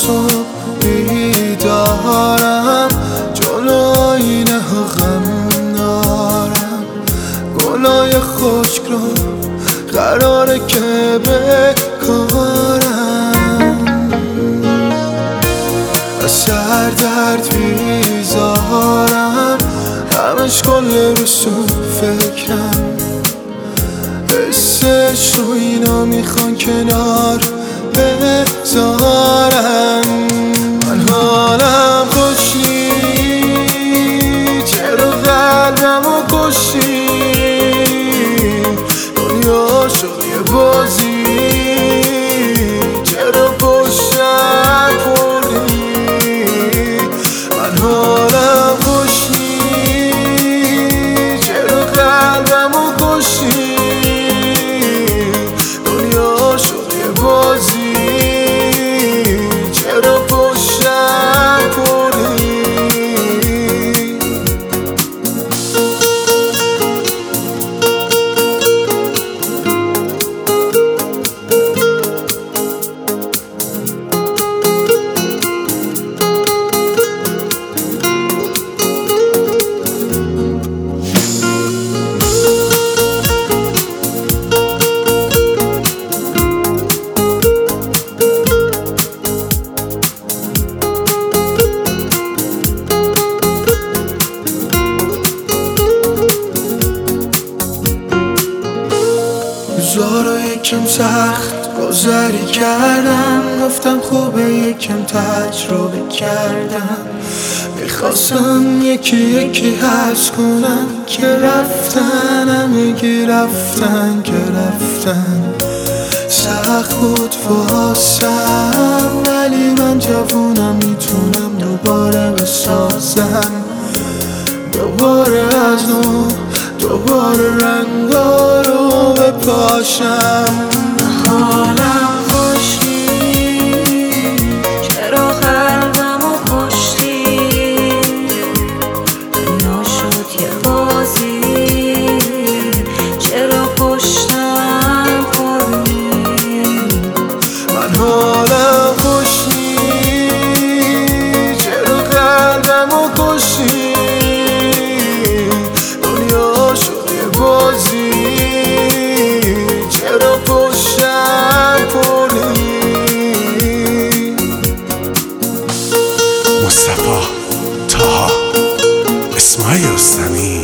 صبح بیدارم، جلو آینه ها غم دارم. گلای خشک رو قراره که بکارم، از سر درد بیزارم، همش کل روز تو فکرم. حسش رو اینا میخوان کنار بذارن. من حالم خوش نیست، چرا قلبمو کشتی؟ دنیا شد یه بازی، چرا پشتم خوردی؟ من حالم خوش نیست، چرا قلبمو کشتی؟ دنیا شد یه بازی، چرا پشتم خوردی؟ روزا رو یکم سخت گذری کردم، گفتم خوبه یکم تجربه کردم. میخواستم یکی یکی حس کنم که رفتن، همگی رفتن که رفتن. سخت بود واسم ولی من جوونم، میتونم دوباره بسازم، دوباره از نو، دوباره رنگا رو بپاشم. حالم خوش نیست، چرا قلبمو کشتی؟ دنیا شد یه بازی، چرا پشتم خوردی؟ من حالم خوش نیست، چرا قلبمو کشتی؟ دنیا شد یه بازی، چرا پشتم خوردی؟ مصطفی طه اسماعیل رستمی